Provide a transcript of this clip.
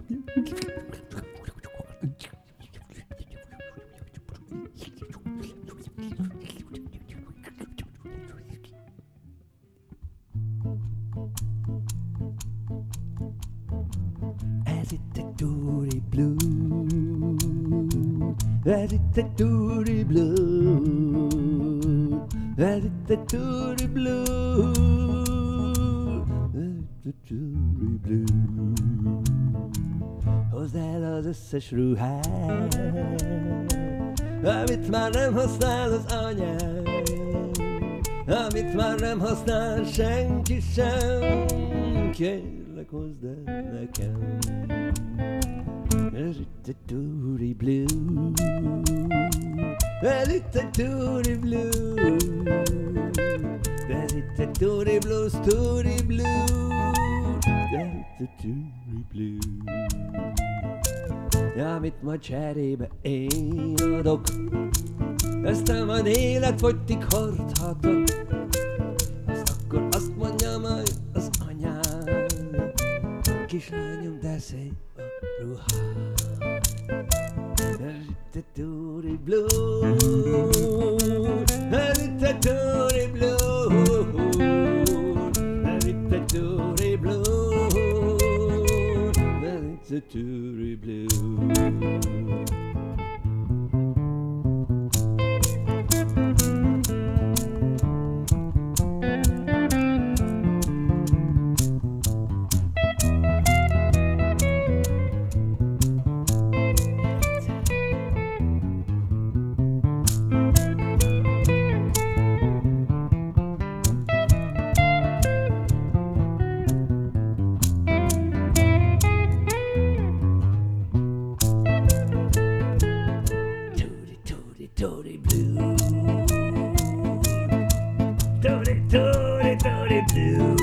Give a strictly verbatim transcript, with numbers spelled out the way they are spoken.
Ez itt egy Tutti Blues, ez itt egy Tutti Blues, ez itt egy Tutti Blues, ez itt egy Tutti Blues. Hozd el az összes ruhát, amit már nem használ az anyád, amit már nem használ senki sem. Kérlek, hozd el nekem. Ez itt egy Tutti Blues, ez itt egy Tutti Blues, ez itt egy Tutti Blues, Tutti Blues, ez itt egy Tutti Blues. Amit majd cserébe én adok, ezt majd életfogytig hordhatok. Azt akkor azt mondja majd az anyám, kislányom, de szép a ruhád. Ez itt egy Tutti Blues, ez itt egy Tutti Blues, ez itt egy Tutti Blues, ez itt egy Tutti Blues. Tutti Blues, Tutti, Tutti, Tutti Blues.